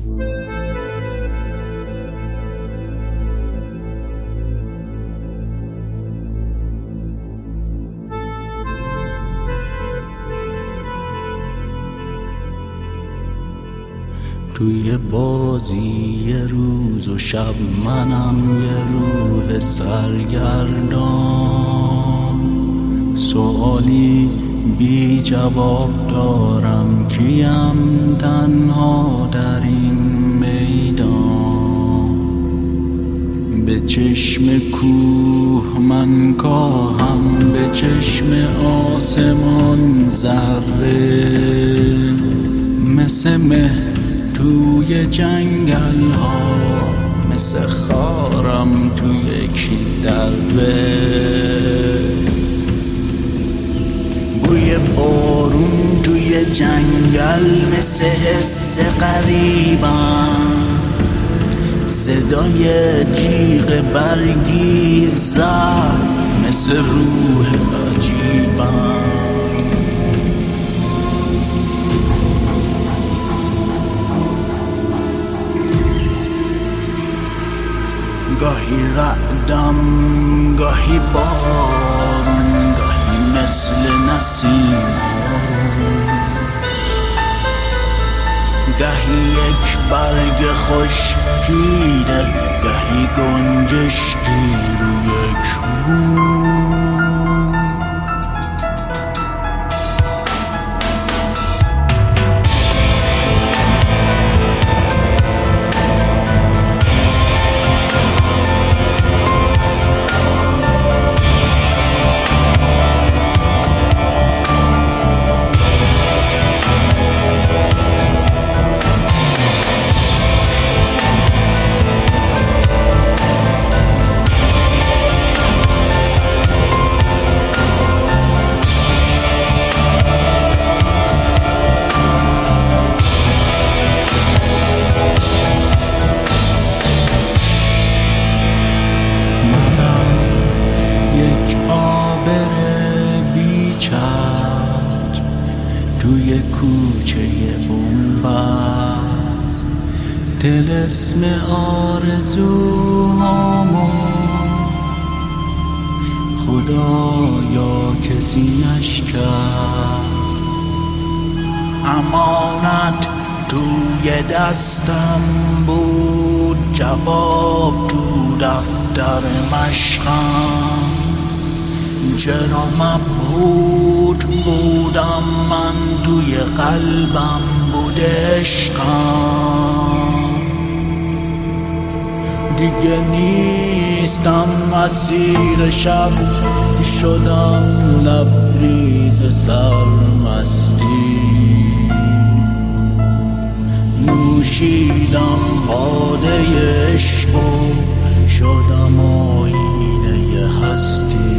توی بازی یه روز و شب منم یه روح سرگردان، سوالی بی جواب دارم، کیم تنها در این میدان؟ به چشم کوه من کاهم، به چشم آسمان ذره، مثل مه توی جنگل ها، مثل خارم توی یک دره. بوی بارون توی جنگل مثل حس غریبم، صدای جیغ برگی زد مثل روح عجیبم. گاهی رعدم، گاهی بارون، گاهی مثل نسیم آروم، گاهی یک برگ خشکیده، گاهی گنجشکی رو یک بوم. توی کوچه بنبست، طلسم آرزوهامو خدایا کسی نشکست. امانت توی دستم بود، جواب تو دفتر مشقم. چرا مبهوت بودم من، توی قلبم بود عشقم. دیگه نیستم اسیر شب، شدم لبریز سرمستی. نوشیدم باده عشق و شدم آینه هستی.